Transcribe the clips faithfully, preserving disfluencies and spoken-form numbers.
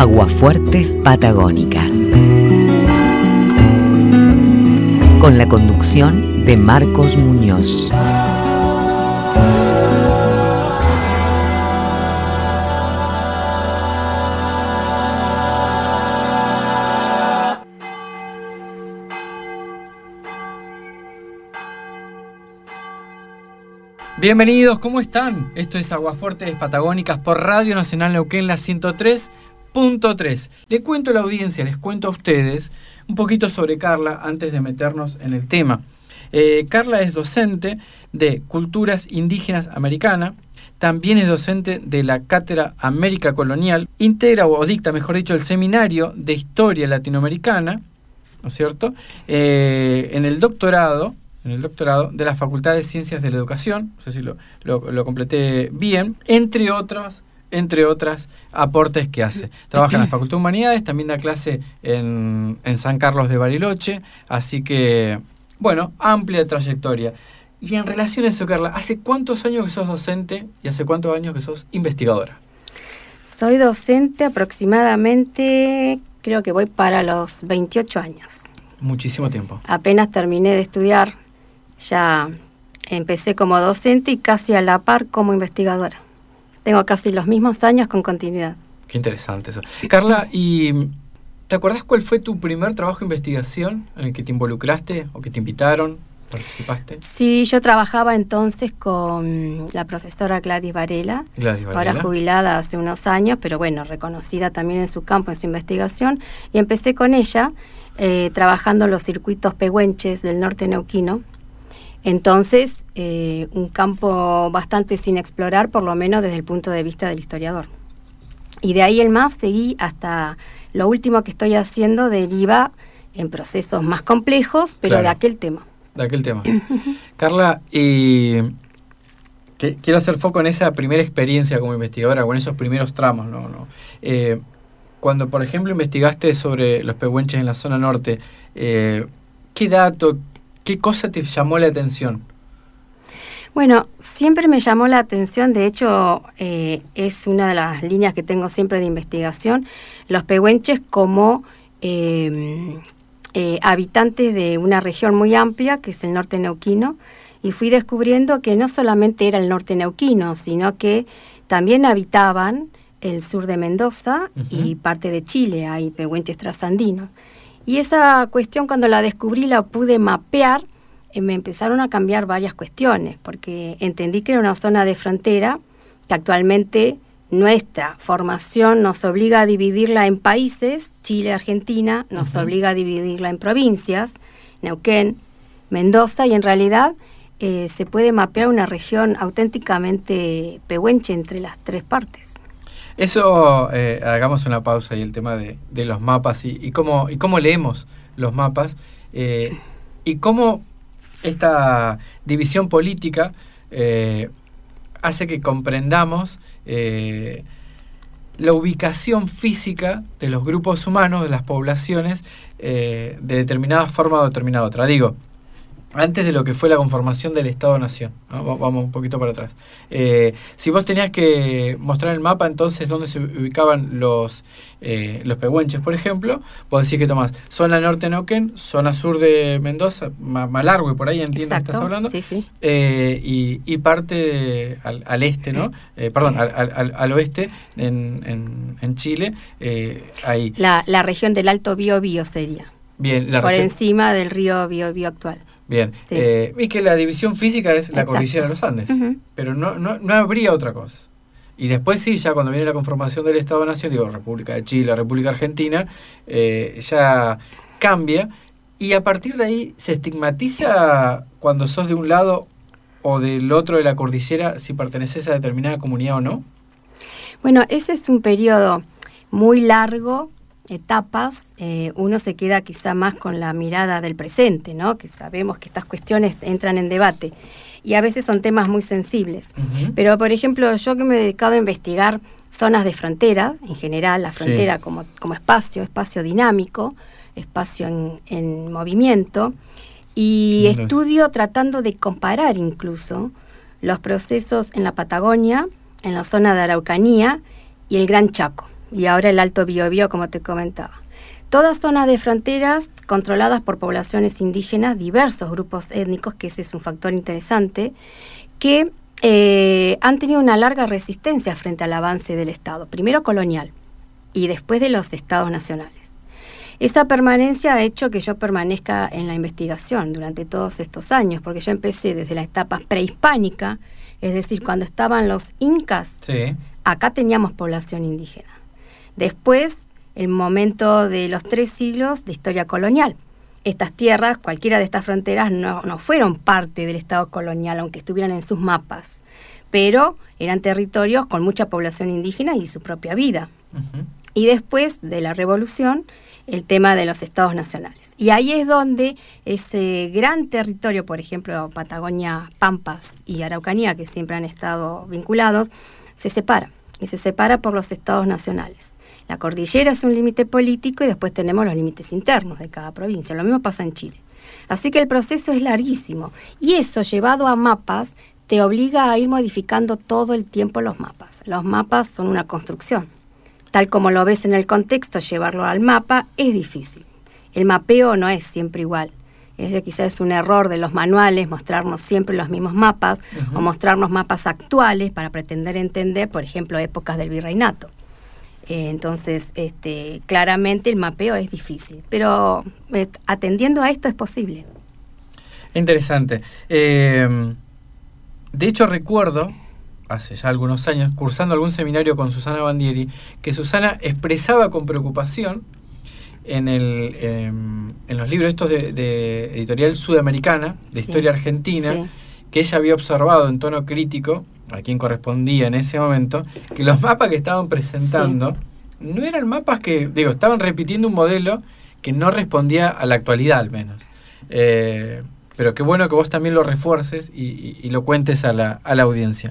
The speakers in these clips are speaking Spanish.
Aguafuertes Patagónicas. Con la conducción de Marcos Muñoz. Bienvenidos, ¿cómo están? Esto es Aguafuertes Patagónicas por Radio Nacional Neuquén, la ciento tres punto tres. Le cuento a la audiencia, les cuento a ustedes un poquito sobre Carla antes de meternos en el tema. Eh, Carla es docente de Culturas Indígenas Americana, también es docente de la Cátedra América Colonial, integra o dicta, mejor dicho, el Seminario de Historia Latinoamericana, ¿no es cierto?, eh, en el doctorado, en el doctorado de la Facultad de Ciencias de la Educación, no sé si lo, lo, lo completé bien, entre otros, entre otras aportes que hace. Trabaja en la Facultad de Humanidades, también da clase en, en San Carlos de Bariloche, así que, bueno, amplia trayectoria. Y en relación a eso, Carla, ¿hace cuántos años que sos docente y hace cuántos años que sos investigadora? Soy docente aproximadamente, creo que voy para los veintiocho años. Muchísimo tiempo. Apenas terminé de estudiar, ya empecé como docente y casi a la par como investigadora. Tengo casi los mismos años con continuidad. Qué interesante eso. Carla, ¿y te acuerdas cuál fue tu primer trabajo de investigación en el que te involucraste o que te invitaron, participaste? Sí, yo trabajaba entonces con la profesora Gladys Varela, Gladys Varela, ahora jubilada hace unos años, pero bueno, reconocida también en su campo, en su investigación, y empecé con ella eh, trabajando en los circuitos pehuenches del norte neuquino. Entonces, eh, un campo bastante sin explorar, por lo menos desde el punto de vista del historiador. Y de ahí el más seguí hasta lo último que estoy haciendo, deriva en procesos más complejos, pero claro, de aquel tema. De aquel tema. Carla, y que, quiero hacer foco en esa primera experiencia como investigadora, o en esos primeros tramos, ¿no? ¿no? Eh, cuando, por ejemplo, investigaste sobre los pehuenches en la zona norte, eh, ¿qué dato, qué cosa te llamó la atención? Bueno, siempre me llamó la atención, de hecho, eh, es una de las líneas que tengo siempre de investigación, los pehuenches como eh, eh, habitantes de una región muy amplia, que es el norte neuquino, y fui descubriendo que no solamente era el norte neuquino, sino que también habitaban el sur de Mendoza uh-huh. y parte de Chile, hay pehuenches trasandinos. Y esa cuestión, cuando la descubrí, la pude mapear, eh, me empezaron a cambiar varias cuestiones, porque entendí que era una zona de frontera que actualmente nuestra formación nos obliga a dividirla en países, Chile, Argentina, nos uh-huh. obliga a dividirla en provincias, Neuquén, Mendoza, y en realidad eh, se puede mapear una región auténticamente pehuenche entre las tres partes. Eso, eh, hagamos una pausa y el tema de, de los mapas y, y, cómo, y cómo leemos los mapas eh, y cómo esta división política eh, hace que comprendamos eh, la ubicación física de los grupos humanos, de las poblaciones, eh, de determinada forma o determinada otra. Digo, antes de lo que fue la conformación del Estado-Nación, ¿no? Vamos un poquito para atrás. Eh, si vos tenías que mostrar el mapa, entonces, dónde se ubicaban los eh, los pehuenches, por ejemplo, vos decís que tomás zona norte de Neuquén, zona sur de Mendoza, Malargüe, por ahí entiendo que estás hablando, sí, sí. Eh, y, y parte de, al, al este, ¿no? Eh, perdón, al, al, al oeste, en, en, en Chile, eh, ahí. La, la región del Alto Biobío sería. Bien, la por región encima del río Biobío actual. Bien, sí. eh, y que la división física es la Exacto. cordillera de los Andes, uh-huh. pero no, no, no habría otra cosa. Y después sí, ya cuando viene la conformación del Estado-Nación, digo, República de Chile, República Argentina, eh, ya cambia, y a partir de ahí se estigmatiza cuando sos de un lado o del otro de la cordillera si perteneces a determinada comunidad o no. Bueno, ese es un periodo muy largo, etapas, eh, uno se queda quizá más con la mirada del presente, ¿no? Que sabemos que estas cuestiones entran en debate y a veces son temas muy sensibles. Uh-huh. Pero, por ejemplo, yo que me he dedicado a investigar zonas de frontera, en general, la frontera sí. como, como espacio, espacio dinámico, espacio en, en movimiento, y uh-huh. estudio tratando de comparar incluso los procesos en la Patagonia, en la zona de Araucanía y el Gran Chaco. y ahora el Alto Biobío, como te comentaba. Todas zonas de fronteras controladas por poblaciones indígenas, diversos grupos étnicos, que ese es un factor interesante, que eh, han tenido una larga resistencia frente al avance del Estado, primero colonial y después de los estados nacionales. Esa permanencia ha hecho que yo permanezca en la investigación durante todos estos años, porque yo empecé desde la etapa prehispánica, es decir, cuando estaban los incas, sí. Acá teníamos población indígena. Después, el momento de los tres siglos de historia colonial. Estas tierras, cualquiera de estas fronteras, no, no fueron parte del Estado colonial, aunque estuvieran en sus mapas, pero eran territorios con mucha población indígena y su propia vida. Uh-huh. Y después de la Revolución, el tema de los estados nacionales. Y ahí es donde ese gran territorio, por ejemplo, Patagonia, Pampas y Araucanía, que siempre han estado vinculados, se separa. Y se separa por los estados nacionales. La cordillera es un límite político y después tenemos los límites internos de cada provincia. Lo mismo pasa en Chile. Así que el proceso es larguísimo. Y eso, llevado a mapas, te obliga a ir modificando todo el tiempo los mapas. Los mapas son una construcción. Tal como lo ves en el contexto, llevarlo al mapa es difícil. El mapeo no es siempre igual. Ese quizás es un error de los manuales, mostrarnos siempre los mismos mapas, uh-huh. o mostrarnos mapas actuales para pretender entender, por ejemplo, épocas del virreinato. Eh, entonces, este, claramente el mapeo es difícil, pero eh, atendiendo a esto es posible. Interesante. Eh, de hecho, recuerdo, hace ya algunos años, cursando algún seminario con Susana Bandieri, que Susana expresaba con preocupación en, el, eh, en los libros estos de, de editorial sudamericana, de sí. historia argentina, sí. que ella había observado en tono crítico, a quien correspondía en ese momento, que los mapas que estaban presentando sí. no eran mapas que, digo, estaban repitiendo un modelo que no respondía a la actualidad al menos. Eh, pero qué bueno que vos también lo refuerces y, y, y lo cuentes a la, a la audiencia.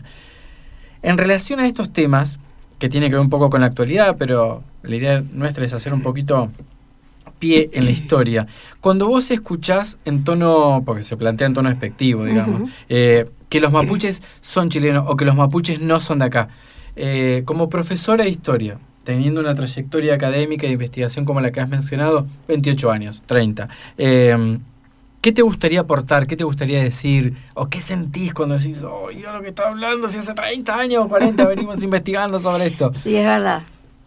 En relación a estos temas, que tiene que ver un poco con la actualidad, pero la idea nuestra es hacer un poquito pie en la historia. Cuando vos escuchás en tono, porque se plantea en tono despectivo, digamos, uh-huh. eh, que los mapuches son chilenos o que los mapuches no son de acá, eh, como profesora de historia, teniendo una trayectoria académica de investigación como la que has mencionado, veintiocho años, treinta, eh, ¿qué te gustaría aportar? ¿Qué te gustaría decir? ¿O qué sentís cuando decís, oh, yo lo que estaba hablando, si hace treinta años o cuarenta venimos investigando sobre esto? Sí, es verdad.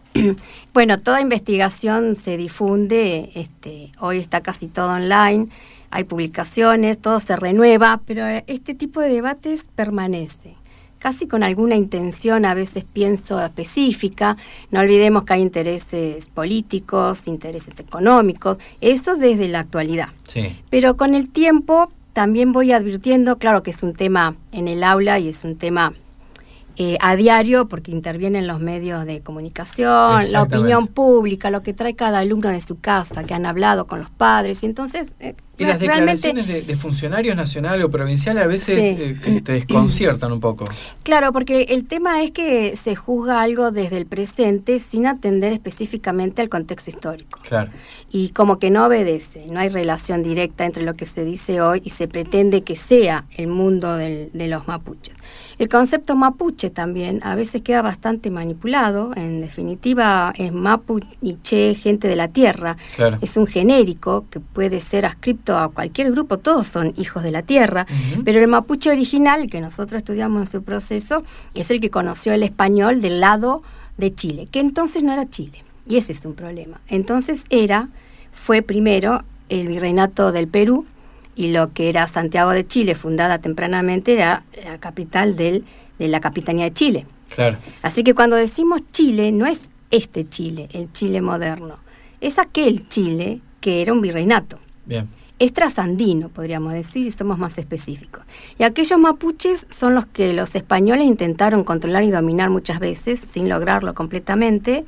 Bueno, toda investigación se difunde, este, hoy está casi todo online, hay publicaciones, todo se renueva, pero este tipo de debates permanece, casi con alguna intención, a veces pienso específica. No olvidemos que hay intereses políticos, intereses económicos, eso desde la actualidad. Sí. Pero con el tiempo también voy advirtiendo, claro que es un tema en el aula y es un tema Eh, a diario, porque intervienen los medios de comunicación, la opinión pública, lo que trae cada alumno de su casa, que han hablado con los padres, y entonces... Eh, y las declaraciones de, de funcionarios nacionales o provinciales a veces sí. eh, te desconciertan un poco. Claro, porque el tema es que se juzga algo desde el presente sin atender específicamente al contexto histórico. Claro. Y como que no obedece, no hay relación directa entre lo que se dice hoy y se pretende que sea el mundo del, de los mapuches. El concepto mapuche también a veces queda bastante manipulado. En definitiva, es mapuche, gente de la tierra. Claro. Es un genérico que puede ser adscripto a cualquier grupo. Todos son hijos de la tierra. Uh-huh. Pero el mapuche original, que nosotros estudiamos en su proceso, es el que conoció el español del lado de Chile, que entonces no era Chile. Y ese es un problema. Entonces era, fue primero el virreinato del Perú, y lo que era Santiago de Chile, fundada tempranamente, era la capital del, de la Capitanía de Chile. Claro. Así que cuando decimos Chile, no es este Chile, el Chile moderno, es aquel Chile que era un virreinato. Bien. Es trasandino, podríamos decir, y somos más específicos. Y aquellos mapuches son los que los españoles intentaron controlar y dominar muchas veces, sin lograrlo completamente,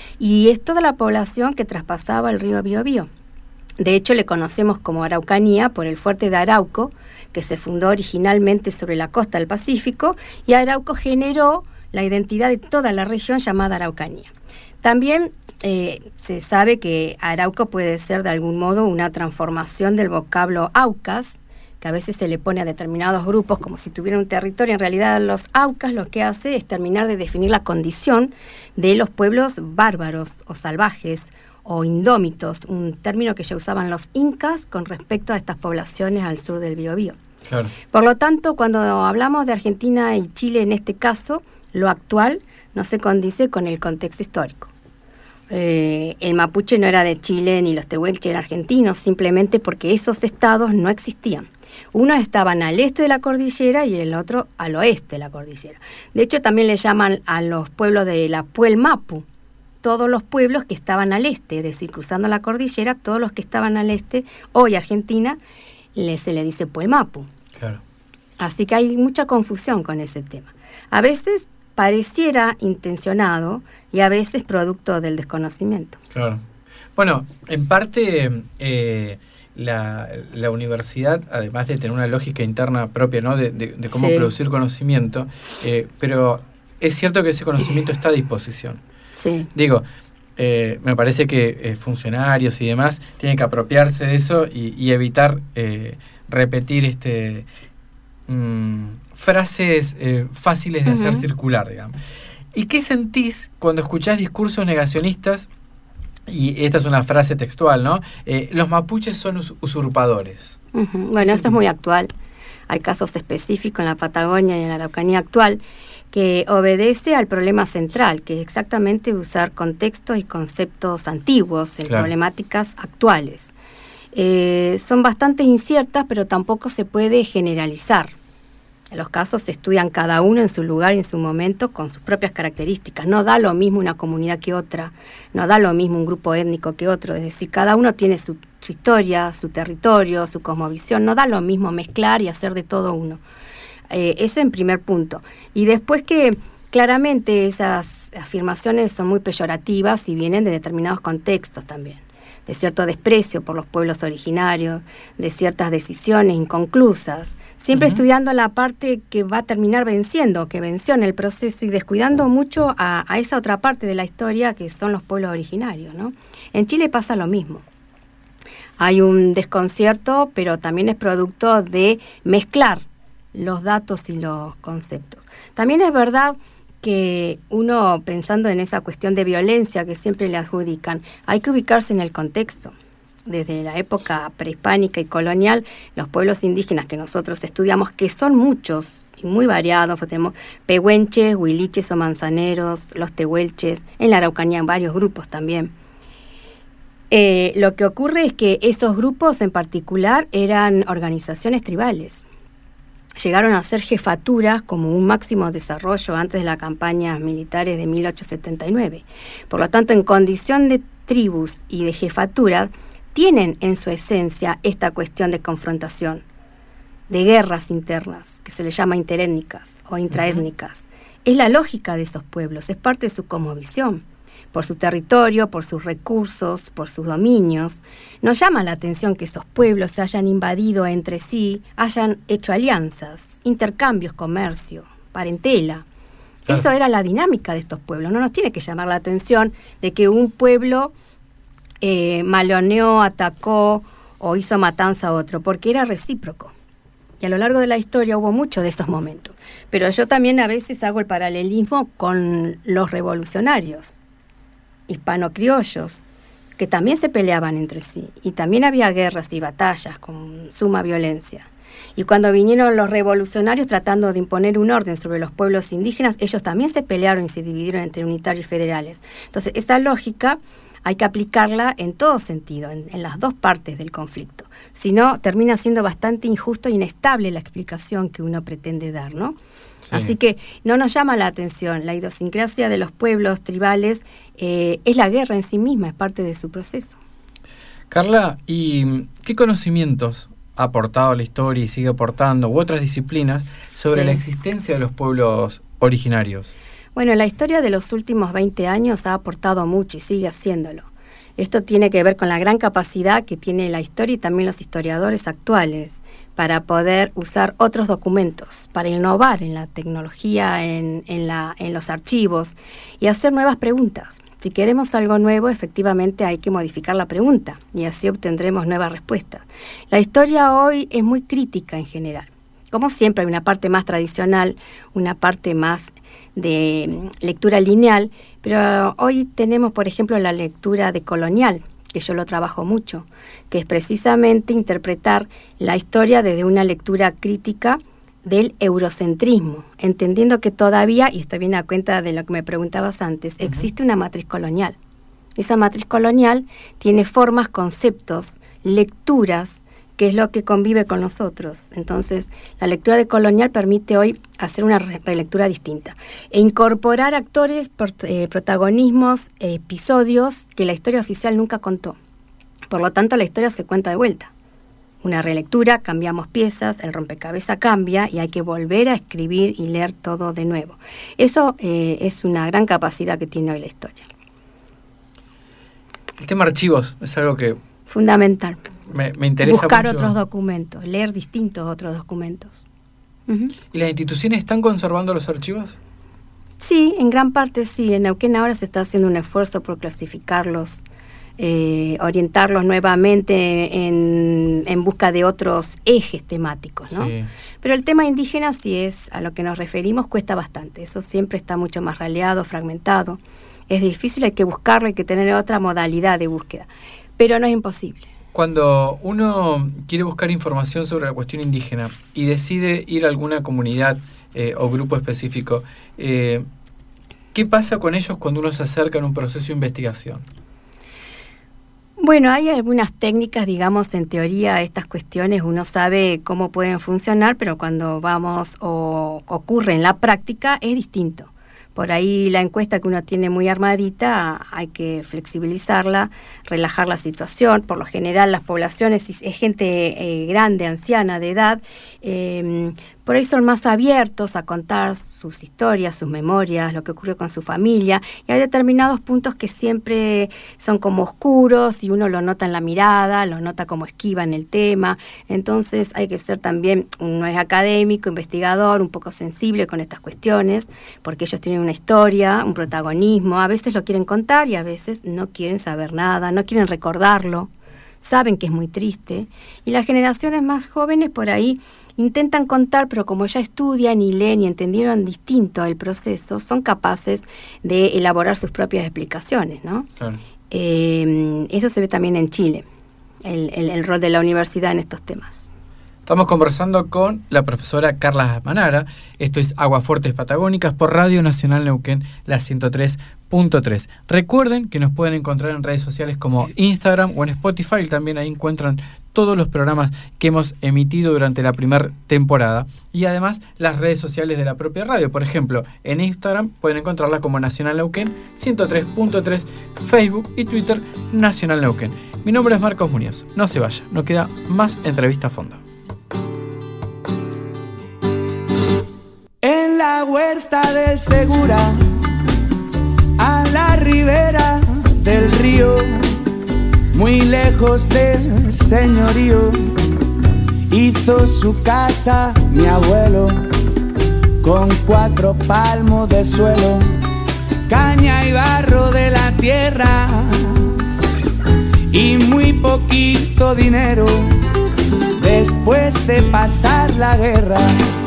y es toda la población que traspasaba el río Biobío. De hecho, le conocemos como Araucanía por el fuerte de Arauco, que se fundó originalmente sobre la costa del Pacífico, y Arauco generó la identidad de toda la región llamada Araucanía. También eh, se sabe que Arauco puede ser de algún modo una transformación del vocablo Aucas, que a veces se le pone a determinados grupos como si tuvieran un territorio. En realidad los aucas lo que hace es terminar de definir la condición de los pueblos bárbaros o salvajes o indómitos, un término que ya usaban los incas con respecto a estas poblaciones al sur del Biobío. Claro. Por lo tanto, cuando hablamos de Argentina y Chile en este caso, lo actual no se condice con el contexto histórico. Eh, el mapuche no era de Chile ni los tehuelches eran argentinos, simplemente porque esos estados no existían. Unos estaban al este de la cordillera y el otro al oeste de la cordillera. De hecho, también le llaman a los pueblos de la Puel Mapu, todos los pueblos que estaban al este, es decir, cruzando la cordillera, todos los que estaban al este, hoy Argentina, le, se le dice Puel Mapu. Claro. Así que hay mucha confusión con ese tema. A veces pareciera intencionado y a veces producto del desconocimiento. Claro. Bueno, en parte eh, la, la universidad, además de tener una lógica interna propia, ¿no? de, de, de cómo sí. producir conocimiento, eh, pero es cierto que ese conocimiento está a disposición. Sí. Digo, eh, me parece que eh, funcionarios y demás tienen que apropiarse de eso y, y evitar eh, repetir este mmm, frases eh, fáciles de uh-huh. hacer circular, digamos. ¿Y qué sentís cuando escuchás discursos negacionistas? Y esta es una frase textual, ¿no? Eh, los mapuches son us- usurpadores. Uh-huh. Bueno, esto es muy actual. Hay casos específicos en la Patagonia y en la Araucanía actual que obedece al problema central, que es exactamente usar contextos y conceptos antiguos en claro. problemáticas actuales. Eh, son bastante inciertas, pero tampoco se puede generalizar. Los casos se estudian cada uno en su lugar y en su momento con sus propias características. No da lo mismo una comunidad que otra, no da lo mismo un grupo étnico que otro. Es decir, cada uno tiene su, su historia, su territorio, su cosmovisión. No da lo mismo mezclar y hacer de todo uno. Eh, ese en primer punto. Y después que claramente esas afirmaciones son muy peyorativas y vienen de determinados contextos también, de cierto desprecio por los pueblos originarios, de ciertas decisiones inconclusas, siempre uh-huh. estudiando la parte que va a terminar venciendo, que venció en el proceso y descuidando mucho a, a esa otra parte de la historia que son los pueblos originarios, ¿no? En Chile pasa lo mismo. Hay un desconcierto, pero también es producto de mezclar los datos y los conceptos. También es verdad que uno, pensando en esa cuestión de violencia que siempre le adjudican, hay que ubicarse en el contexto. Desde la época prehispánica y colonial, los pueblos indígenas que nosotros estudiamos, que son muchos y muy variados, pues tenemos pehuenches, huiliches o manzaneros, los tehuelches, en la Araucanía en varios grupos también. Eh, lo que ocurre es que esos grupos en particular eran organizaciones tribales. Llegaron a ser jefaturas como un máximo desarrollo antes de las campañas militares de mil ochocientos setenta y nueve. Por lo tanto, en condición de tribus y de jefatura, tienen en su esencia esta cuestión de confrontación, de guerras internas, que se les llama interétnicas o intraétnicas. Uh-huh. Es la lógica de esos pueblos, es parte de su cosmovisión. Por su territorio, por sus recursos, por sus dominios. Nos llama la atención que esos pueblos se hayan invadido entre sí, hayan hecho alianzas, intercambios, comercio, parentela. Claro. Eso era la dinámica de estos pueblos. No nos tiene que llamar la atención de que un pueblo eh, maloneó, atacó o hizo matanza a otro, porque era recíproco. Y a lo largo de la historia hubo muchos de esos momentos. Pero yo también a veces hago el paralelismo con los revolucionarios hispano-criollos, que también se peleaban entre sí, y también había guerras y batallas con suma violencia. Y cuando vinieron los revolucionarios tratando de imponer un orden sobre los pueblos indígenas, ellos también se pelearon y se dividieron entre unitarios y federales. Entonces, esa lógica hay que aplicarla en todo sentido, en, en las dos partes del conflicto. Si no, termina siendo bastante injusto e inestable la explicación que uno pretende dar, ¿no? Sí. Así que no nos llama la atención. La idiosincrasia de los pueblos tribales eh, es la guerra en sí misma, es parte de su proceso. Carla, ¿y qué conocimientos ha aportado la historia y sigue aportando, u otras disciplinas, sobre sí. la existencia de los pueblos originarios? Bueno, la historia de los últimos veinte años ha aportado mucho y sigue haciéndolo. Esto tiene que ver con la gran capacidad que tiene la historia y también los historiadores actuales para poder usar otros documentos, para innovar en la tecnología, en, en, la, en los archivos y hacer nuevas preguntas. Si queremos algo nuevo, efectivamente hay que modificar la pregunta y así obtendremos nuevas respuestas. La historia hoy es muy crítica en general. Como siempre, hay una parte más tradicional, una parte más de lectura lineal, pero hoy tenemos, por ejemplo, la lectura decolonial, que yo lo trabajo mucho, que es precisamente interpretar la historia desde una lectura crítica del eurocentrismo, entendiendo que todavía, y está bien a cuenta de lo que me preguntabas antes, uh-huh. existe una matriz colonial. Esa matriz colonial tiene formas, conceptos, lecturas, que es lo que convive con nosotros. Entonces, la lectura decolonial permite hoy hacer una re- relectura distinta e incorporar actores, eh, protagonismos, eh, episodios que la historia oficial nunca contó. Por lo tanto, la historia se cuenta de vuelta. Una relectura, cambiamos piezas, el rompecabezas cambia y hay que volver a escribir y leer todo de nuevo. Eso eh, es una gran capacidad que tiene hoy la historia. El tema archivos es algo que... Fundamental. Me, me interesa buscar mucho. Otros documentos, leer distintos otros documentos. Uh-huh. ¿Y las instituciones están conservando los archivos? Sí, en gran parte sí. En Neuquén ahora se está haciendo un esfuerzo por clasificarlos, eh, orientarlos nuevamente en, en busca de otros ejes temáticos, ¿no? Sí. Pero el tema indígena, si es a lo que nos referimos, cuesta bastante. Eso siempre está mucho más raleado, fragmentado. Es difícil, hay que buscarlo, hay que tener otra modalidad de búsqueda. Pero no es imposible. Cuando uno quiere buscar información sobre la cuestión indígena y decide ir a alguna comunidad eh, o grupo específico, eh, ¿qué pasa con ellos cuando uno se acerca en un proceso de investigación? Bueno, hay algunas técnicas, digamos, en teoría estas cuestiones uno sabe cómo pueden funcionar, pero cuando vamos o ocurre en la práctica es distinto. Por ahí la encuesta que uno tiene muy armadita, hay que flexibilizarla, relajar la situación. Por lo general las poblaciones, si es gente eh, grande, anciana, de edad, eh, por ahí son más abiertos a contar sus historias, sus memorias, lo que ocurrió con su familia. Y hay determinados puntos que siempre son como oscuros y uno lo nota en la mirada, lo nota como esquiva en el tema. Entonces hay que ser también, uno es académico, investigador, un poco sensible con estas cuestiones, porque ellos tienen una historia, un protagonismo. A veces lo quieren contar y a veces no quieren saber nada, no quieren recordarlo. Saben que es muy triste. Y las generaciones más jóvenes por ahí intentan contar, pero como ya estudian y leen y entendieron distinto el proceso, son capaces de elaborar sus propias explicaciones, ¿no? Claro. Eh, eso se ve también en Chile, el, el, el rol de la universidad en estos temas. Estamos conversando con la profesora Carla Manara. Esto es Aguafuertes Patagónicas por Radio Nacional Neuquén, la ciento tres punto tres. Recuerden que nos pueden encontrar en redes sociales como Instagram o en Spotify. También ahí encuentran todos los programas que hemos emitido durante la primera temporada. Y además las redes sociales de la propia radio. Por ejemplo, en Instagram pueden encontrarla como Nacional Neuquén ciento tres punto tres, Facebook y Twitter Nacional Neuquén. Mi nombre es Marcos Muñoz. No se vaya, no queda más entrevista a fondo. En la huerta del Segura, a la ribera del río, muy lejos del señorío, hizo su casa mi abuelo, con cuatro palmos de suelo, caña y barro de la tierra, y muy poquito dinero, después de pasar la guerra.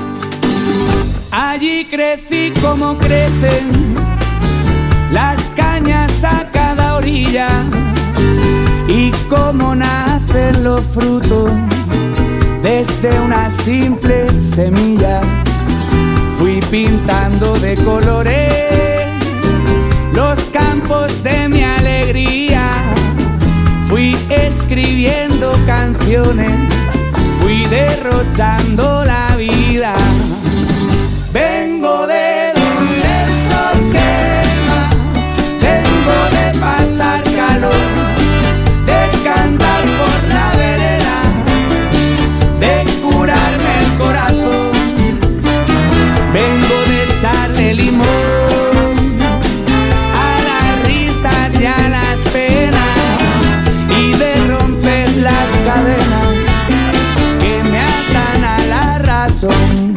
Allí crecí como crecen las cañas a cada orilla y como nacen los frutos desde una simple semilla. Fui pintando de colores los campos de mi alegría, fui escribiendo canciones, fui derrochando la vida. Vengo de donde el sol quema, vengo de pasar calor, de cantar por la vereda, de curarme el corazón. Vengo de echarle limón a las risas y a las penas, razón.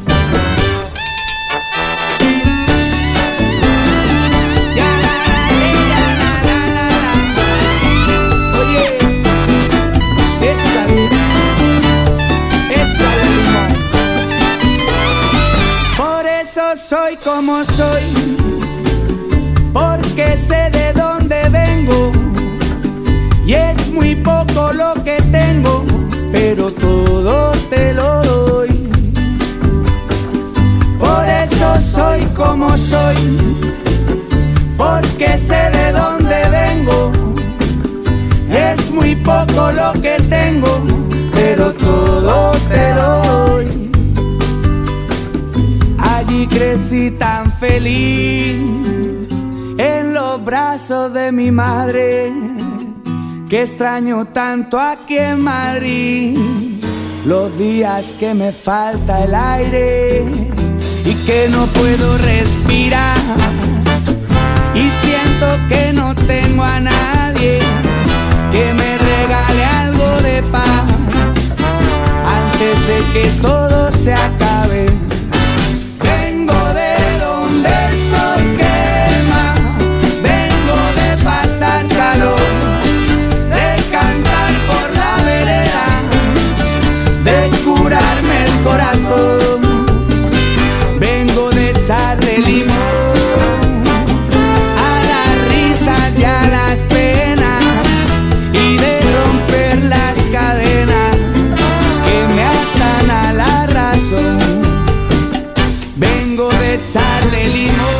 Soy como soy, porque sé de dónde vengo, y es muy poco lo que tengo, pero todo te lo doy. Por eso soy como soy, porque sé de dónde vengo, es muy poco lo que tengo, pero todo te lo doy. Allí crecí tan feliz en los brazos de mi madre, que extraño tanto aquí en Madrid los días que me falta el aire y que no puedo respirar, y siento que no tengo a nadie que me regale algo de paz antes de que todo se acabe. Calor, de cantar por la vereda, de curarme el corazón. Vengo de echarle limón a las risas y a las penas, y de romper las cadenas que me atan a la razón. Vengo de echarle limón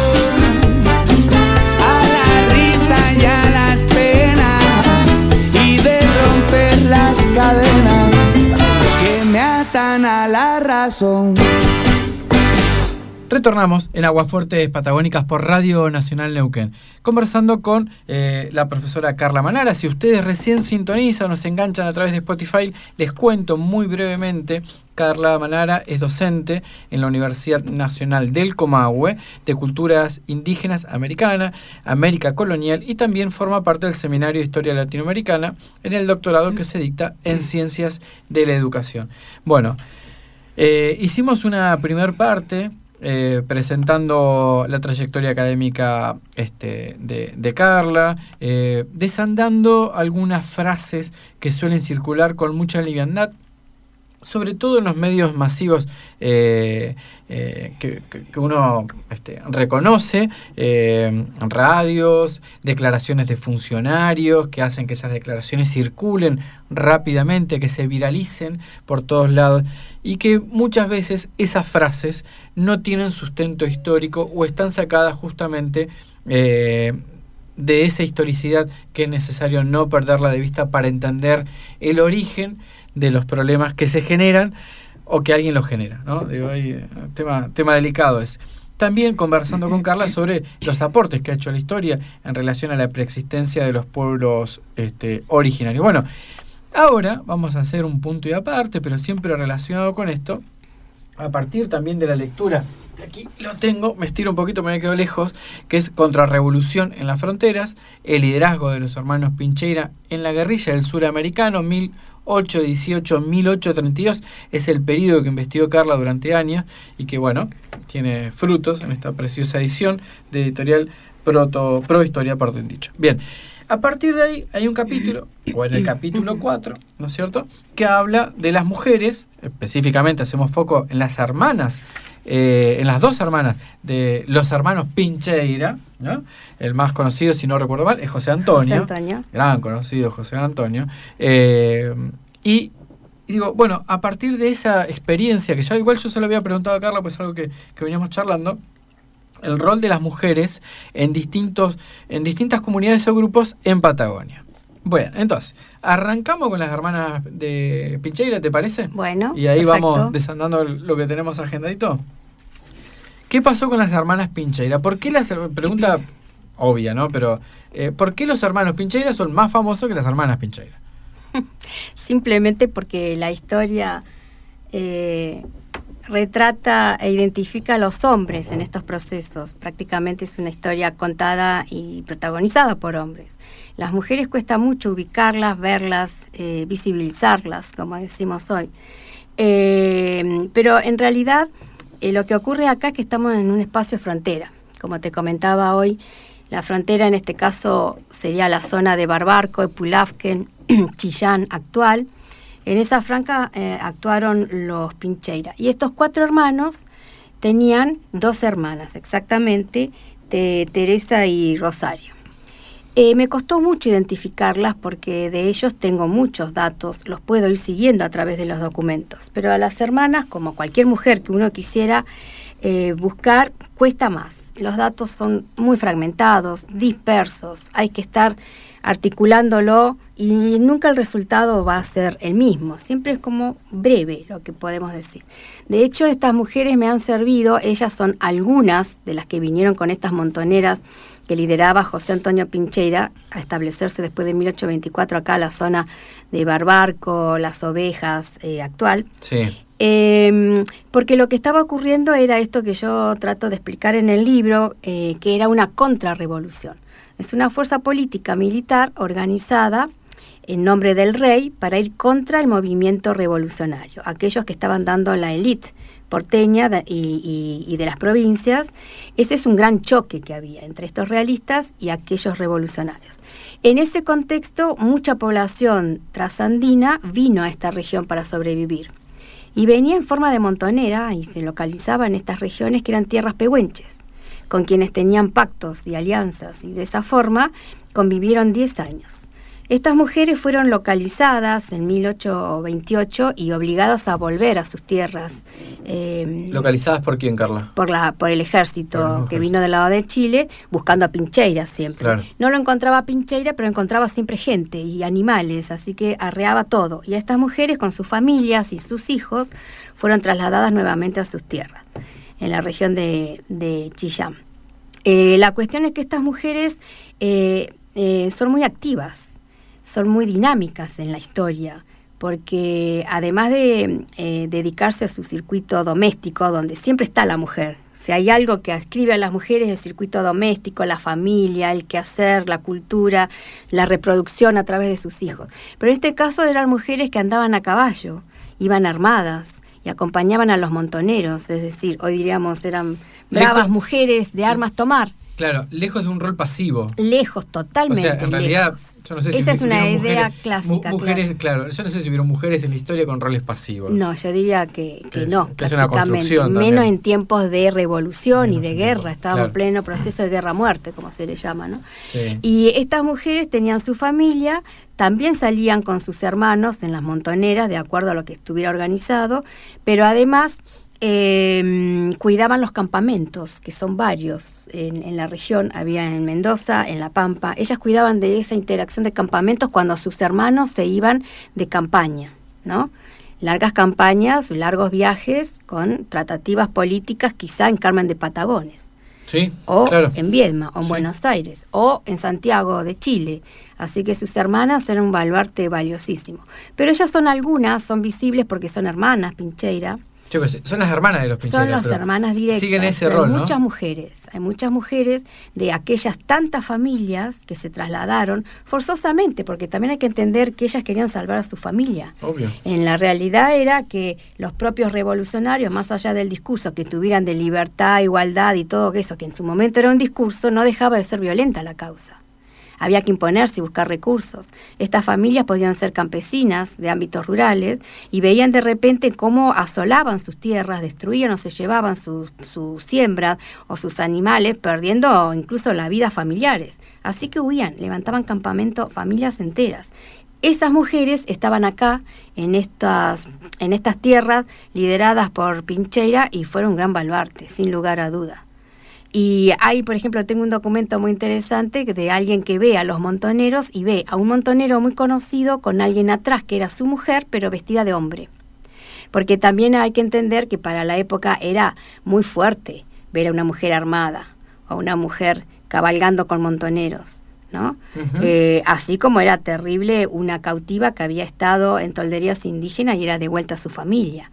cadenas que me atan a la razón. Retornamos en Aguafuertes Patagónicas por Radio Nacional Neuquén, conversando con eh, la profesora Carla Manara. Si ustedes recién sintonizan o se enganchan a través de Spotify, les cuento muy brevemente. Carla Manara es docente en la Universidad Nacional del Comahue de Culturas Indígenas Americana, América Colonial, y también forma parte del Seminario de Historia Latinoamericana en el doctorado que se dicta en Ciencias de la Educación. Bueno, eh, hicimos una primer parte Eh, presentando la trayectoria académica este, de, de Carla, eh, desandando algunas frases que suelen circular con mucha liviandad, sobre todo en los medios masivos eh, eh, que, que uno este, reconoce, eh, radios, declaraciones de funcionarios que hacen que esas declaraciones circulen rápidamente, que se viralicen por todos lados, y que muchas veces esas frases no tienen sustento histórico o están sacadas justamente eh, de esa historicidad que es necesario no perderla de vista para entender el origen de los problemas que se generan o que alguien los genera, ¿no? Digo, ahí, tema, tema delicado es. También conversando con Carla sobre los aportes que ha hecho la historia en relación a la preexistencia de los pueblos este, originarios. Bueno, ahora vamos a hacer un punto y aparte, pero siempre relacionado con esto, a partir también de la lectura, aquí lo tengo, me estiro un poquito, me quedo lejos, que es Contrarrevolución en las Fronteras, el liderazgo de los hermanos Pincheira en la guerrilla del suramericano, mil ochocientos dieciocho a mil ochocientos treinta y dos, es el periodo que investigó Carla durante años y que, bueno, tiene frutos en esta preciosa edición de editorial Proto, Prohistoria, perdón dicho. Bien, a partir de ahí hay un capítulo, o en el capítulo cuatro, ¿no es cierto?, que habla de las mujeres, específicamente hacemos foco en las hermanas, eh, en las dos hermanas de los hermanos Pincheira, ¿no? El más conocido, si no recuerdo mal, es José Antonio, José Antonio. Gran conocido José Antonio, eh, y, y digo, bueno, a partir de esa experiencia, que ya igual yo se lo había preguntado a Carla, pues es algo que, que veníamos charlando, el rol de las mujeres en distintos en distintas comunidades o grupos en Patagonia. Bueno, entonces, arrancamos con las hermanas de Pincheira, ¿te parece? Bueno, y ahí perfecto. Vamos desandando lo que tenemos agendadito. ¿Qué pasó con las hermanas Pincheira? ¿Por qué las pregunta obvia, ¿no? Pero eh, ¿por qué los hermanos Pincheira son más famosos que las hermanas Pincheira? Simplemente porque la historia eh, retrata e identifica a los hombres en estos procesos. Prácticamente es una historia contada y protagonizada por hombres. Las mujeres cuesta mucho ubicarlas, verlas, eh, visibilizarlas, como decimos hoy. Eh, pero en realidad eh, lo que ocurre acá es que estamos en un espacio frontera. Como te comentaba hoy, la frontera en este caso sería la zona de Barbarco, Epulavken, Chillán actual. En esa franja eh, actuaron los Pincheira. Y estos cuatro hermanos tenían dos hermanas, exactamente, de Teresa y Rosario. Eh, me costó mucho identificarlas porque de ellos tengo muchos datos, los puedo ir siguiendo a través de los documentos. Pero a las hermanas, como cualquier mujer que uno quisiera eh, buscar, cuesta más. Los datos son muy fragmentados, dispersos, hay que estar articulándolo y nunca el resultado va a ser el mismo, siempre es como breve lo que podemos decir. De hecho, estas mujeres me han servido, ellas son algunas de las que vinieron con estas montoneras que lideraba José Antonio Pincheira a establecerse después de mil ochocientos veinticuatro acá, la zona de Barbarco, Las Ovejas eh, actual. Sí. Eh, porque lo que estaba ocurriendo era esto que yo trato de explicar en el libro, eh, que era una contrarrevolución. Es una fuerza política militar organizada en nombre del rey para ir contra el movimiento revolucionario, aquellos que estaban dando la élite porteña de, y, y, y de las provincias. Ese es un gran choque que había entre estos realistas y aquellos revolucionarios. En ese contexto, mucha población trasandina vino a esta región para sobrevivir. Y venía en forma de montonera y se localizaba en estas regiones que eran tierras pehuenches, con quienes tenían pactos y alianzas, y de esa forma convivieron diez años. Estas mujeres fueron localizadas en mil ochocientos veintiocho y obligadas a volver a sus tierras. Eh, ¿Localizadas por quién, Carla? Por, la, por el ejército por el ejército que vino del lado de Chile, buscando a Pincheira siempre. Claro. No lo encontraba a Pincheira, pero encontraba siempre gente y animales, así que arreaba todo. Y a estas mujeres, con sus familias y sus hijos, fueron trasladadas nuevamente a sus tierras, en la región de, de Chillán. Eh, la cuestión es que estas mujeres eh, eh, son muy activas, son muy dinámicas en la historia, porque además de eh, dedicarse a su circuito doméstico, donde siempre está la mujer, si hay algo que ascribe a las mujeres, el circuito doméstico, la familia, el quehacer, la cultura, la reproducción a través de sus hijos. Pero en este caso eran mujeres que andaban a caballo, iban armadas y acompañaban a los montoneros, es decir, hoy diríamos eran bravas lejos, mujeres de armas tomar. Claro, lejos de un rol pasivo. Lejos, totalmente. O sea, en realidad, lejos. Yo no sé si esa es una idea mujeres, clásica. Mu- mujeres, claro. claro, yo no sé si hubieron mujeres en la historia con roles pasivos. No, yo diría que, que, que no, que es una construcción menos también. En tiempos de revolución menos y de guerra, estábamos claro. en pleno proceso de guerra-muerte, como se le llama, ¿no? Sí. Y estas mujeres tenían su familia, también salían con sus hermanos en las montoneras, de acuerdo a lo que estuviera organizado, pero además Eh, cuidaban los campamentos, que son varios en, en la región, había en Mendoza, en La Pampa. Ellas cuidaban de esa interacción de campamentos cuando sus hermanos se iban de campaña, ¿no? Largas campañas, largos viajes con tratativas políticas, quizá en Carmen de Patagones. Sí, o claro. en Viedma, o en sí. Buenos Aires, o en Santiago de Chile. Así que sus hermanas eran un baluarte valiosísimo. Pero ellas son algunas, son visibles porque son hermanas, Pincheira. Yo qué sé, son las hermanas de los Pincheira. Son las hermanas directas. Siguen ese pero rol, hay ¿no? muchas mujeres, hay muchas mujeres de aquellas tantas familias que se trasladaron forzosamente, porque también hay que entender que ellas querían salvar a su familia. Obvio. En la realidad era que los propios revolucionarios, más allá del discurso que tuvieran de libertad, igualdad y todo eso, que en su momento era un discurso, no dejaba de ser violenta la causa. Había que imponerse y buscar recursos. Estas familias podían ser campesinas de ámbitos rurales y veían de repente cómo asolaban sus tierras, destruían o se llevaban sus su siembras o sus animales, perdiendo incluso las vidas familiares. Así que huían, levantaban campamento, familias enteras. Esas mujeres estaban acá, en estas, en estas tierras, lideradas por Pincheira, y fueron un gran baluarte, sin lugar a dudas. Y ahí, por ejemplo, tengo un documento muy interesante de alguien que ve a los montoneros y ve a un montonero muy conocido con alguien atrás que era su mujer, pero vestida de hombre. Porque también hay que entender que para la época era muy fuerte ver a una mujer armada o una mujer cabalgando con montoneros, ¿no? Uh-huh. Eh, así como era terrible una cautiva que había estado en tolderías indígenas y era de vuelta a su familia.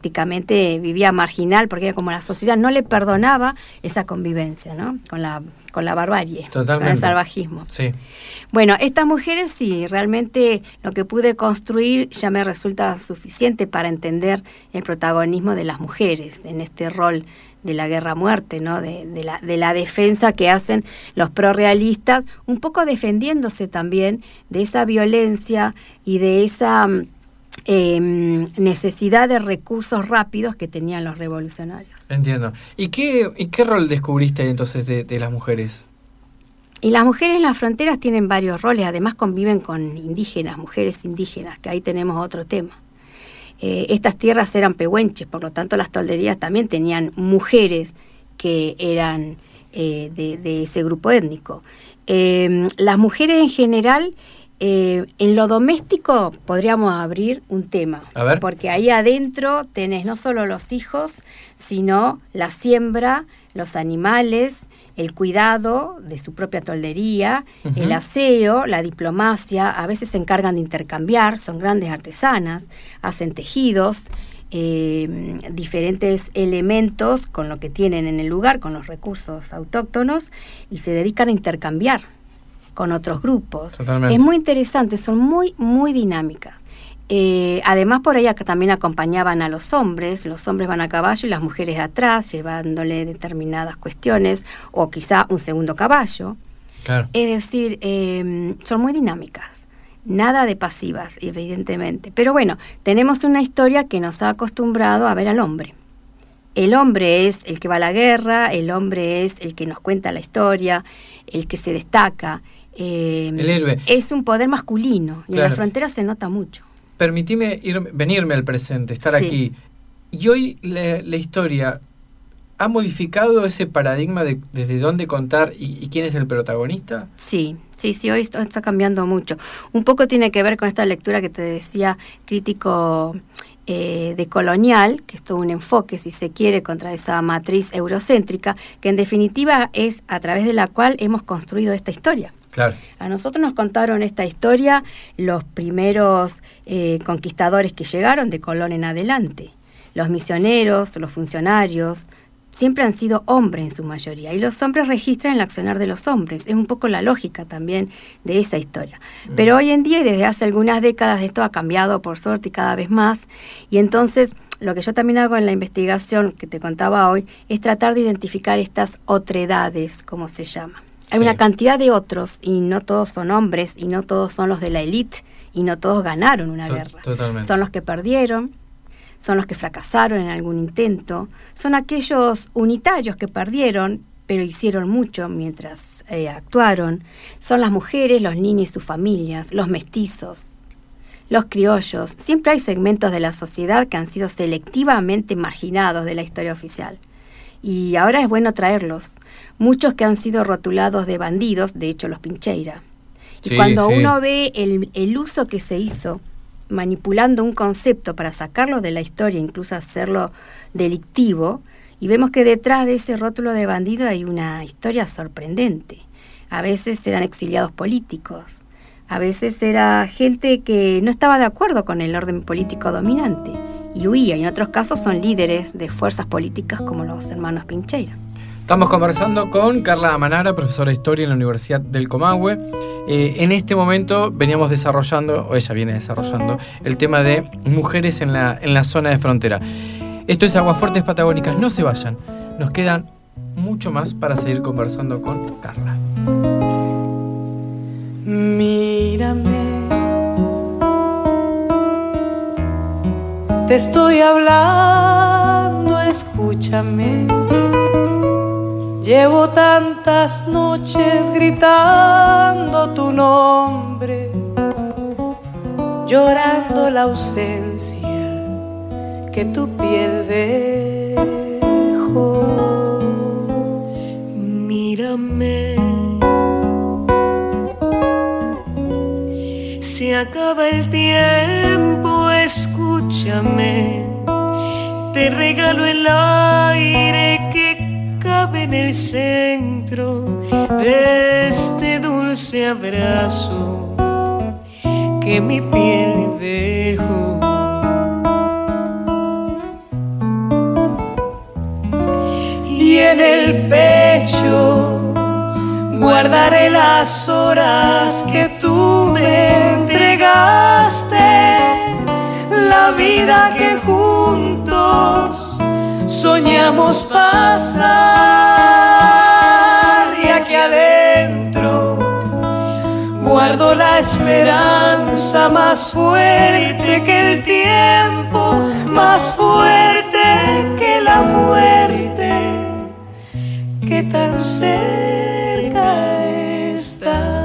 Prácticamente vivía marginal porque era como la sociedad no le perdonaba esa convivencia, ¿no? Con la con la barbarie, Totalmente. con el salvajismo. Sí. Bueno, estas mujeres sí, realmente lo que pude construir ya me resulta suficiente para entender el protagonismo de las mujeres en este rol de la guerra-muerte, ¿no? De, de, la, de la defensa que hacen los prorrealistas, un poco defendiéndose también de esa violencia y de esa eh, necesidad de recursos rápidos que tenían los revolucionarios. Entiendo. ¿Y qué, y qué rol descubriste entonces de, de las mujeres? Y las mujeres en las fronteras tienen varios roles, además conviven con indígenas, mujeres indígenas, que ahí tenemos otro tema. Eh, estas tierras eran pehuenches, por lo tanto las tolderías también tenían mujeres que eran eh, de, de ese grupo étnico. Eh, las mujeres en general, eh, en lo doméstico podríamos abrir un tema, A ver. porque ahí adentro tenés no solo los hijos, sino la siembra, los animales, el cuidado de su propia toldería, uh-huh. el aseo, la diplomacia, a veces se encargan de intercambiar, son grandes artesanas, hacen tejidos, eh, diferentes elementos con lo que tienen en el lugar, con los recursos autóctonos, y se dedican a intercambiar con otros grupos. Totalmente. Es muy interesante, son muy, muy dinámicas. Eh, además por ahí acá también acompañaban a los hombres, los hombres van a caballo y las mujeres atrás, llevándole determinadas cuestiones, o quizá un segundo caballo. Claro. Es decir, eh, son muy dinámicas, nada de pasivas, evidentemente. Pero bueno, tenemos una historia que nos ha acostumbrado a ver al hombre. El hombre es el que va a la guerra, el hombre es el que nos cuenta la historia, el que se destaca. Eh, el héroe. Es un poder masculino, y claro. en las fronteras se nota mucho. Permitime ir, venirme al presente, estar sí. aquí. Y hoy la, la historia ha modificado ese paradigma de desde dónde contar y, y quién es el protagonista. Sí, sí, sí, hoy esto está cambiando mucho. Un poco tiene que ver con esta lectura que te decía, crítico eh, de colonial, que es todo un enfoque, si se quiere, contra esa matriz eurocéntrica, que en definitiva es a través de la cual hemos construido esta historia. Claro. A nosotros nos contaron esta historia los primeros eh, conquistadores que llegaron de Colón en adelante. Los misioneros, los funcionarios, siempre han sido hombres en su mayoría. Y los hombres registran el accionar de los hombres. Es un poco la lógica también de esa historia. Mm. Pero hoy en día, y desde hace algunas décadas, esto ha cambiado por suerte y cada vez más. Y entonces, lo que yo también hago en la investigación que te contaba hoy, es tratar de identificar estas otredades, como se llama. Hay sí. una cantidad de otros, y no todos son hombres, y no todos son los de la élite, y no todos ganaron una to- guerra. Totalmente. Son los que perdieron, son los que fracasaron en algún intento, son aquellos unitarios que perdieron, pero hicieron mucho mientras eh, actuaron, son las mujeres, los niños y sus familias, los mestizos, los criollos. Siempre hay segmentos de la sociedad que han sido selectivamente marginados de la historia oficial. Y ahora es bueno traerlos. Muchos que han sido rotulados de bandidos, de hecho los Pincheira. Y sí, cuando sí. uno ve el, el uso que se hizo, manipulando un concepto para sacarlo de la historia, incluso hacerlo delictivo, y vemos que detrás de ese rótulo de bandido hay una historia sorprendente. A veces eran exiliados políticos, a veces era gente que no estaba de acuerdo con el orden político dominante y huía, y en otros casos son líderes de fuerzas políticas como los hermanos Pincheira. Estamos conversando con Carla Manara, profesora de Historia en la Universidad del Comahue. Eh, en este momento veníamos desarrollando, o ella viene desarrollando, el tema de mujeres en la, en la zona de frontera. Esto es Aguafuertes Patagónicas, no se vayan. Nos quedan mucho más para seguir conversando con Carla. Mírame, te estoy hablando, escúchame. Llevo tantas noches gritando tu nombre, llorando la ausencia que tu piel dejó. Mírame, se acaba el tiempo, escúchame. Te regalo el aire que cabe en el centro de este dulce abrazo que mi piel dejó. Y en el pecho guardaré las horas que tú me entregaste, la vida que juntos soñamos pasar. Y aquí adentro guardo la esperanza más fuerte que el tiempo, más fuerte que la muerte, que tan cerca está.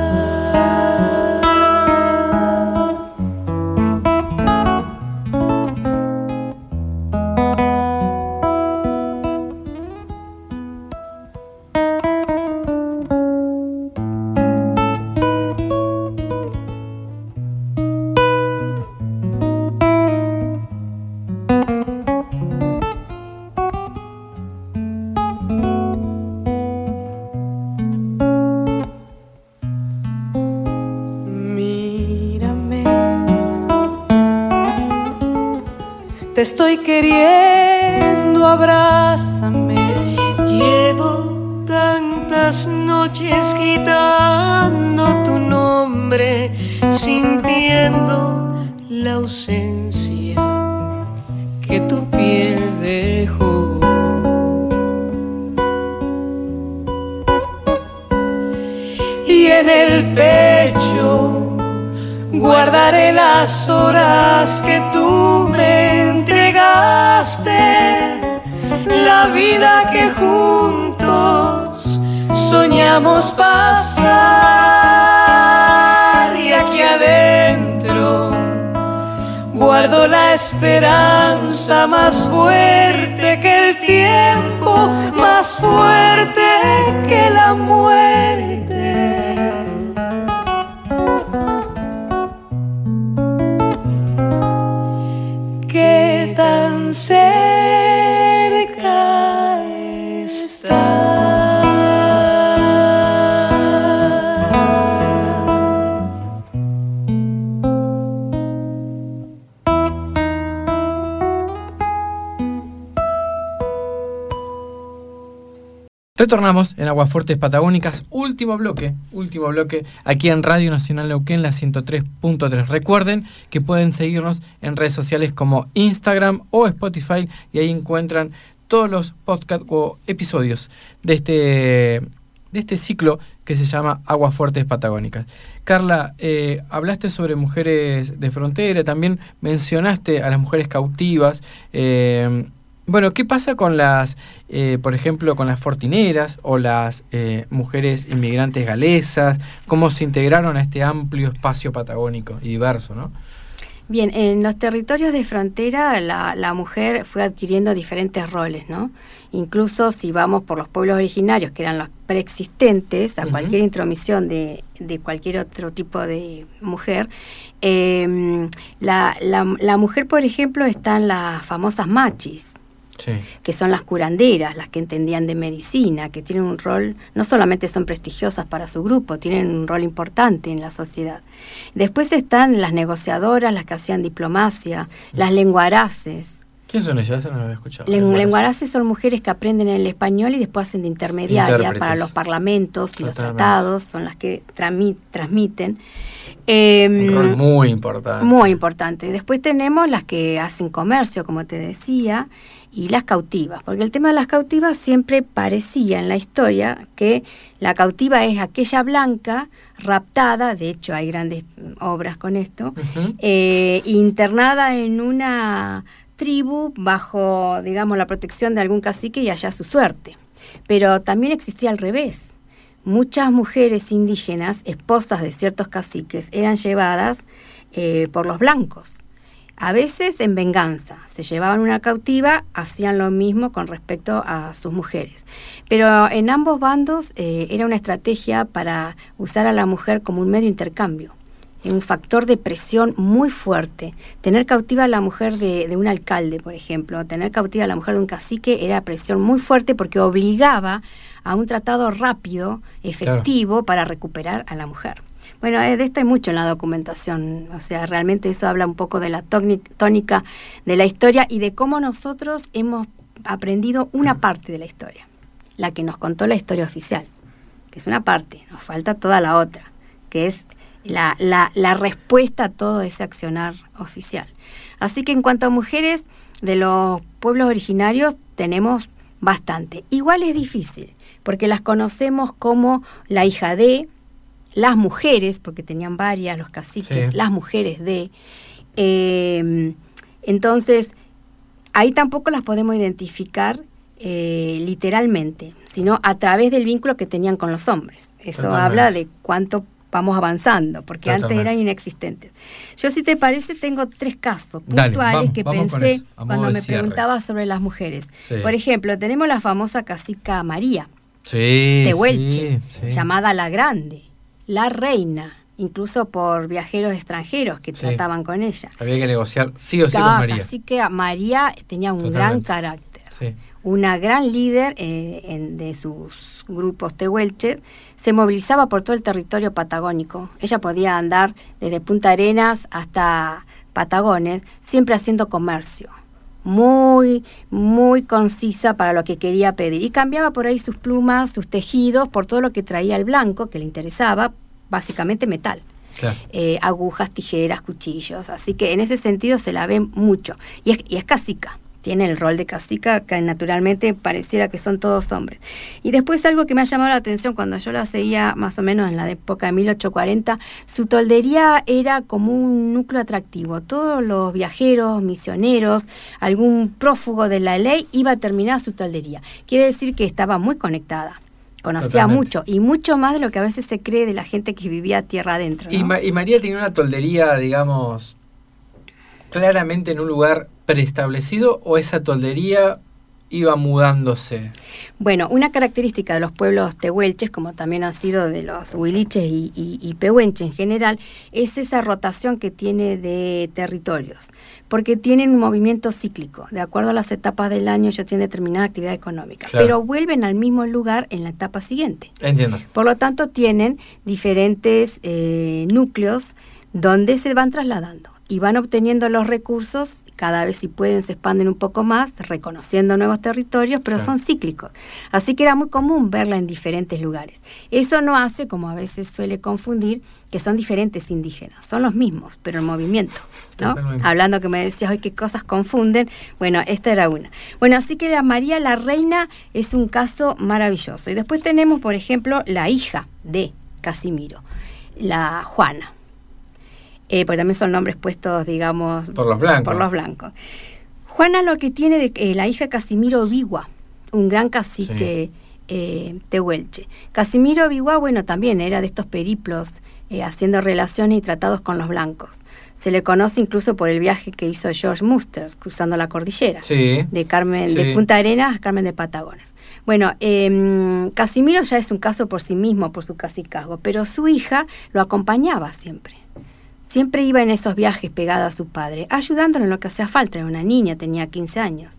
Te estoy queriendo, abrázame. Llevo tantas noches gritando tu nombre, sintiendo la ausencia que tu piel dejó. Y en el pecho guardaré las horas que tú me entregaste, la vida que juntos soñamos pasar. Y aquí adentro guardo la esperanza más fuerte que el tiempo, más fuerte que la muerte, que tan cerca está. Retornamos en Aguafuertes Patagónicas, último bloque, último bloque, aquí en Radio Nacional Neuquén, la ciento tres punto tres. Recuerden que pueden seguirnos en redes sociales como Instagram o Spotify y ahí encuentran todos los podcasts o episodios de este, de este ciclo que se llama Aguafuertes Patagónicas. Carla, eh, hablaste sobre mujeres de frontera, también mencionaste a las mujeres cautivas. Eh, Bueno, ¿qué pasa con las, eh, por ejemplo, con las fortineras o las eh, mujeres inmigrantes galesas? ¿Cómo se integraron a este amplio espacio patagónico y diverso, no? Bien, en los territorios de frontera la, la mujer fue adquiriendo diferentes roles, ¿no? Incluso si vamos por los pueblos originarios, que eran los preexistentes, a uh-huh. cualquier intromisión de, de cualquier otro tipo de mujer, eh, la, la, la mujer, por ejemplo, están las famosas machis. Sí. Que son las curanderas, las que entendían de medicina, que tienen un rol, no solamente son prestigiosas para su grupo, tienen un rol importante en la sociedad. Después están las negociadoras, las que hacían diplomacia, mm. las lenguaraces. ¿Quién son ellas? No lo había escuchado. Len- lenguaraces son mujeres que aprenden el español y después hacen de intermediaria para los parlamentos y los tratados, son las que trami- transmiten. Eh, un rol muy importante. Muy importante. Después tenemos las que hacen comercio, como te decía, y las cautivas, porque el tema de las cautivas siempre parecía en la historia que la cautiva es aquella blanca raptada, de hecho hay grandes obras con esto, uh-huh. eh, internada en una tribu bajo, digamos, la protección de algún cacique y allá su suerte. Pero también existía al revés. Muchas mujeres indígenas, esposas de ciertos caciques, eran llevadas eh, por los blancos. A veces en venganza, se llevaban una cautiva, hacían lo mismo con respecto a sus mujeres. Pero en ambos bandos eh, era una estrategia para usar a la mujer como un medio de intercambio, un factor de presión muy fuerte. Tener cautiva a la mujer de, de un alcalde, por ejemplo, tener cautiva a la mujer de un cacique era presión muy fuerte porque obligaba a un tratado rápido, efectivo, claro, para recuperar a la mujer. Bueno, de esto hay mucho en la documentación, o sea, realmente eso habla un poco de la tónica de la historia y de cómo nosotros hemos aprendido una parte de la historia, la que nos contó la historia oficial. que es una parte, nos falta toda la otra, que es la, la, la respuesta a todo ese accionar oficial. Así que en cuanto a mujeres de los pueblos originarios tenemos bastante. Igual es difícil, porque las conocemos como la hija de, las mujeres, porque tenían varias, los caciques, sí. Las mujeres de. Eh, entonces, ahí tampoco las podemos identificar eh, literalmente, sino a través del vínculo que tenían con los hombres. Eso Totalmente. Habla de cuánto vamos avanzando, porque Totalmente. Antes eran inexistentes. Yo, si te parece, tengo tres casos puntuales Dale, vamos, que vamos pensé cuando me cierre. Preguntaba sobre las mujeres. Sí. Por ejemplo, tenemos la famosa cacica María, sí, Tehuelche, sí, sí. llamada la Grande, la Reina, incluso por viajeros extranjeros que sí. trataban con ella. Había que negociar sí o sí claro, con María. Así que María tenía un Totalmente. Gran carácter, sí. una gran líder eh, en, de sus grupos tehuelches, se movilizaba por todo el territorio patagónico. Ella podía andar desde Punta Arenas hasta Patagones, siempre haciendo comercio. Muy, muy concisa para lo que quería pedir. Y cambiaba por ahí sus plumas, sus tejidos, por todo lo que traía el blanco, que le interesaba, básicamente metal. Claro. Eh, agujas, tijeras, cuchillos. Así que en ese sentido se la ve mucho. Y es, y es cacica. Tiene el rol de cacica, que naturalmente pareciera que son todos hombres. Y después algo que me ha llamado la atención cuando yo la seguía más o menos en la época de mil ochocientos cuarenta, su toldería era como un núcleo atractivo. Todos los viajeros, misioneros, algún prófugo de la ley iba a terminar a su toldería. Quiere decir que estaba muy conectada. Conocía Totalmente. Mucho, y mucho más de lo que a veces se cree de la gente que vivía tierra adentro, ¿no? Y, Ma- y María tenía una toldería, digamos, claramente en un lugar preestablecido, o esa toldería iba mudándose. Bueno, una característica de los pueblos tehuelches, como también ha sido de los huiliches y, y, y pehuenches en general, es esa rotación que tiene de territorios, porque tienen un movimiento cíclico. De acuerdo a las etapas del año, ellos tienen determinada actividad económica, claro. pero vuelven al mismo lugar en la etapa siguiente. Entiendo. Por lo tanto, tienen diferentes eh, núcleos donde se van trasladando y van obteniendo los recursos, cada vez si pueden se expanden un poco más, reconociendo nuevos territorios, pero claro. son cíclicos. Así que era muy común verla en diferentes lugares. Eso no hace, como a veces suele confundir, que son diferentes indígenas, son los mismos, pero en movimiento, ¿no? Hablando que me decías hoy qué cosas confunden, bueno, esta era una. Bueno, así que la María la Reina es un caso maravilloso. Y después tenemos, por ejemplo, la hija de Casimiro, la Juana. Eh, porque también son nombres puestos, digamos, por los blancos. Por los blancos. Juana lo que tiene de eh, la hija de Casimiro Vigua, un gran cacique sí. eh, tehuelche. Casimiro Vigua, bueno, también era de estos periplos eh, haciendo relaciones y tratados con los blancos. Se le conoce incluso por el viaje que hizo George Musters cruzando la cordillera, sí. de Carmen sí. de Punta Arenas a Carmen de Patagones. Bueno, eh, Casimiro ya es un caso por sí mismo, por su cacicazgo, pero su hija lo acompañaba siempre. Siempre iba en esos viajes pegada a su padre, ayudándolo en lo que hacía falta. Era una niña, tenía quince años.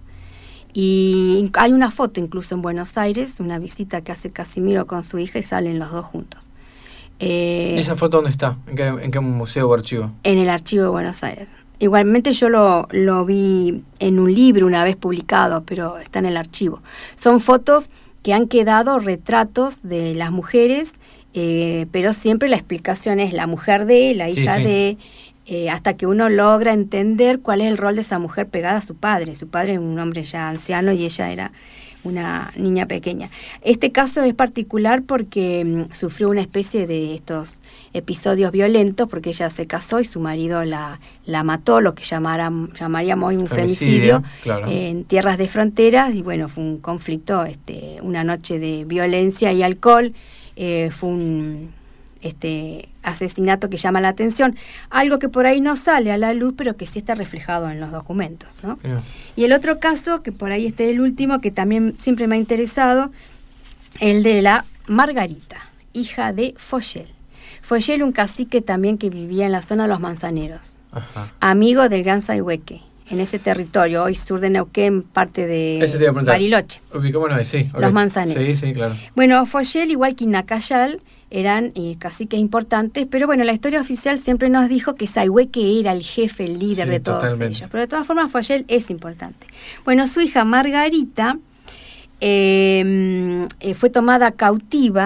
Y hay una foto incluso en Buenos Aires, una visita que hace Casimiro con su hija y salen los dos juntos. Eh, ¿Esa foto dónde está? ¿En qué, en qué museo o archivo? En el archivo de Buenos Aires. Igualmente yo lo, lo vi en un libro una vez publicado, pero está en el archivo. Son fotos que han quedado retratos de las mujeres, Eh, pero siempre la explicación es la mujer de, la hija sí, sí. de, eh, hasta que uno logra entender cuál es el rol de esa mujer pegada a su padre. Su padre es un hombre ya anciano y ella era una niña pequeña. Este caso es particular porque mm, sufrió una especie de estos episodios violentos, porque ella se casó y su marido la, la mató, lo que llamara, llamaríamos hoy un femicidio, femicidio claro. eh, en tierras de fronteras, y bueno, fue un conflicto, este, una noche de violencia y alcohol. Eh, fue un este asesinato que llama la atención, algo que por ahí no sale a la luz, pero que sí está reflejado en los documentos, ¿no? Yeah. Y el otro caso, que por ahí está el último, que también siempre me ha interesado, el de la Margarita, hija de Foyel. Foyel, un cacique también que vivía en la zona de los Manzaneros, Ajá. amigo del Gran Saihueque, en ese territorio, hoy sur de Neuquén, parte de Bariloche. Ubicémonos, sí. Okay. Los Manzaneros. Sí, sí, claro. Bueno, Foyel, igual que Inacayal, eran eh, caciques importantes, pero bueno, la historia oficial siempre nos dijo que Saihueque era el jefe, el líder sí, de todos totalmente. ellos. Pero de todas formas, Foyel es importante. Bueno, su hija Margarita eh, eh, fue tomada cautiva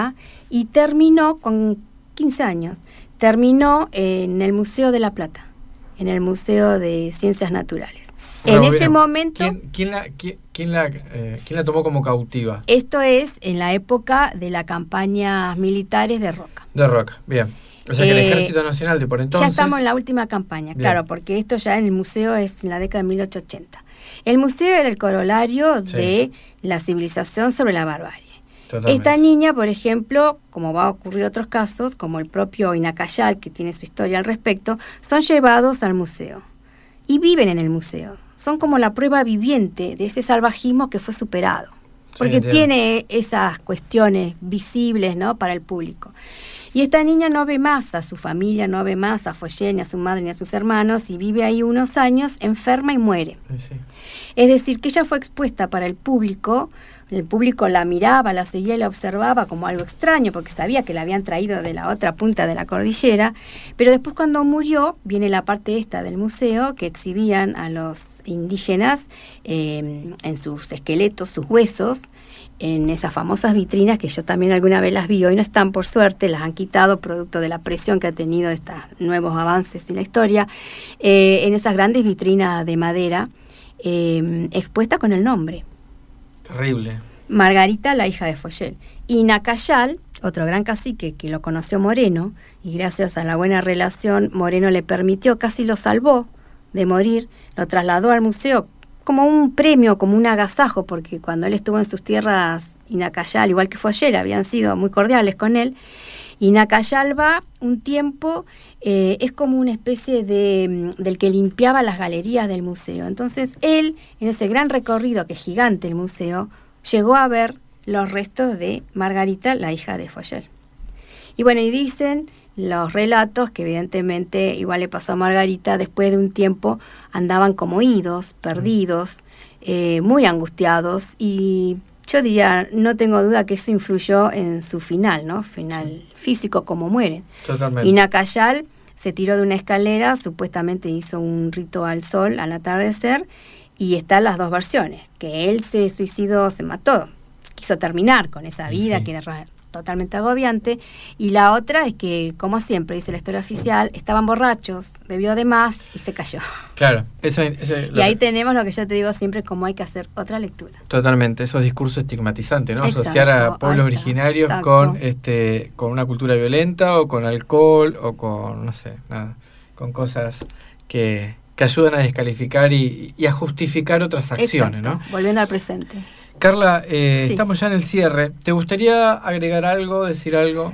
y terminó con quince años, terminó en el Museo de La Plata, en el Museo de Ciencias Naturales. Bueno, en ese bueno, momento... ¿Quién, quién, la, quién, quién, la, eh, ¿Quién la tomó como cautiva? Esto es en la época de las campañas militares de Roca. De Roca, bien. O sea que el Eh, Ejército Nacional de por entonces... Ya estamos en la última campaña, Bien. claro, porque esto ya en el museo es en la década de mil ochocientos ochenta. El museo era el corolario Sí. de la civilización sobre la barbarie. Totalmente. Esta niña, por ejemplo, como va a ocurrir otros casos, como el propio Inacayal, que tiene su historia al respecto, son llevados al museo y viven en el museo. Son como la prueba viviente de ese salvajismo que fue superado, porque entiendo. tiene esas cuestiones visibles, ¿no?, para el público. Y esta niña no ve más a su familia, no ve más a Follé, ni a su madre, ni a sus hermanos, y vive ahí unos años, enferma y muere. Sí, sí. Es decir, que ella fue expuesta para el público, el público la miraba, la seguía y la observaba como algo extraño, porque sabía que la habían traído de la otra punta de la cordillera, pero después cuando murió, viene la parte esta del museo, que exhibían a los indígenas eh, en sus esqueletos, sus huesos, en esas famosas vitrinas que yo también alguna vez las vi, hoy no están por suerte, las han quitado producto de la presión que ha tenido estos nuevos avances en la historia, eh, en esas grandes vitrinas de madera, eh, expuesta con el nombre. Terrible. Margarita, la hija de Follel. Y Nacayal, otro gran cacique que lo conoció Moreno, y gracias a la buena relación, Moreno le permitió, casi lo salvó de morir, lo trasladó al museo como un premio, como un agasajo, porque cuando él estuvo en sus tierras, Inacayal, igual que Follel, habían sido muy cordiales con él. Y Nacayal va un tiempo, eh, es como una especie de del que limpiaba las galerías del museo. Entonces él, en ese gran recorrido que es gigante el museo, llegó a ver los restos de Margarita, la hija de Follel. Y bueno, y dicen los relatos que evidentemente igual le pasó a Margarita, después de un tiempo andaban como idos, perdidos, eh, muy angustiados, y yo diría, no tengo duda que eso influyó en su final, ¿no? Final sí. físico, como mueren. Totalmente. Y Nacayal se tiró de una escalera, supuestamente hizo un rito al sol al atardecer, y están las dos versiones, que él se suicidó, se mató, quiso terminar con esa vida sí. que era totalmente agobiante, y la otra es que, como siempre dice la historia oficial, estaban borrachos, bebió de más y se cayó. Claro, eso, eso, y ahí tenemos lo que yo te digo siempre, como hay que hacer otra lectura. Totalmente, esos discursos estigmatizantes, ¿no? Exacto, asociar a pueblos está, originarios exacto. con este con una cultura violenta o con alcohol o con, no sé, nada, con cosas que, que ayudan a descalificar y, y a justificar otras acciones, exacto. ¿no? Volviendo al presente. Carla, eh, sí. estamos ya en el cierre. ¿Te gustaría agregar algo, decir algo?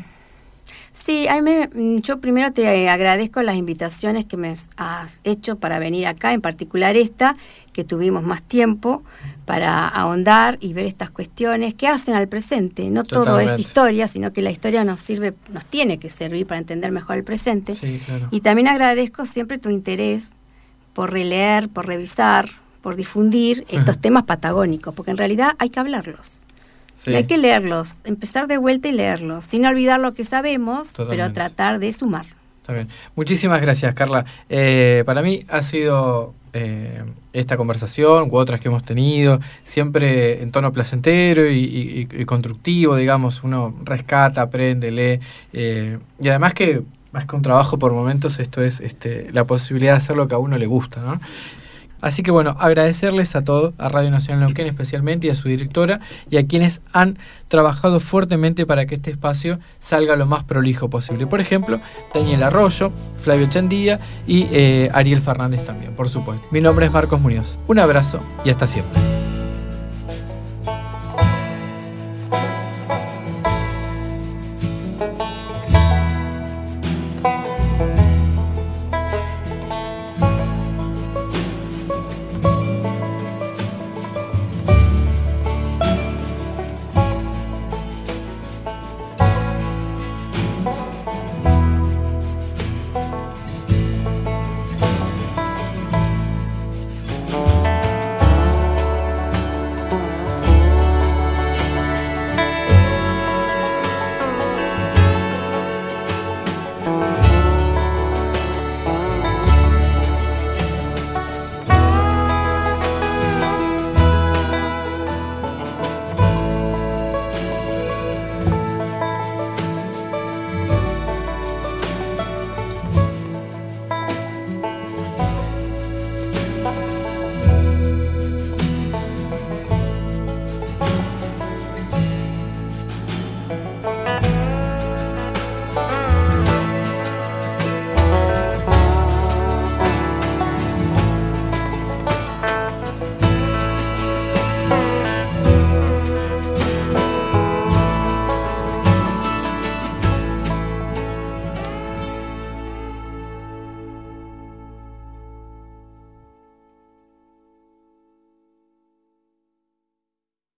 Sí, a mí me, yo primero te agradezco las invitaciones que me has hecho para venir acá, en particular esta, que tuvimos más tiempo para ahondar y ver estas cuestiones que hacen al presente. No Totalmente. Todo es historia, sino que la historia nos sirve, nos tiene que servir para entender mejor el presente. Sí, claro. Y también agradezco siempre tu interés por releer, por revisar, por difundir estos temas patagónicos, porque en realidad hay que hablarlos. Sí. Y hay que leerlos, empezar de vuelta y leerlos, sin olvidar lo que sabemos, Totalmente. Pero tratar de sumar. Está bien. Muchísimas gracias, Carla. Eh, para mí ha sido eh, esta conversación u otras que hemos tenido, siempre en tono placentero y, y, y constructivo, digamos, uno rescata, aprende, lee, eh, y además que más que un trabajo por momentos, esto es este, la posibilidad de hacer lo que a uno le gusta, ¿no? Así que bueno, agradecerles a todos, a Radio Nacional Neuquén especialmente y a su directora y a quienes han trabajado fuertemente para que este espacio salga lo más prolijo posible. Por ejemplo, Daniel Arroyo, Flavio Chandía y eh, Ariel Fernández también, por supuesto. Mi nombre es Marcos Muñoz. Un abrazo y hasta siempre.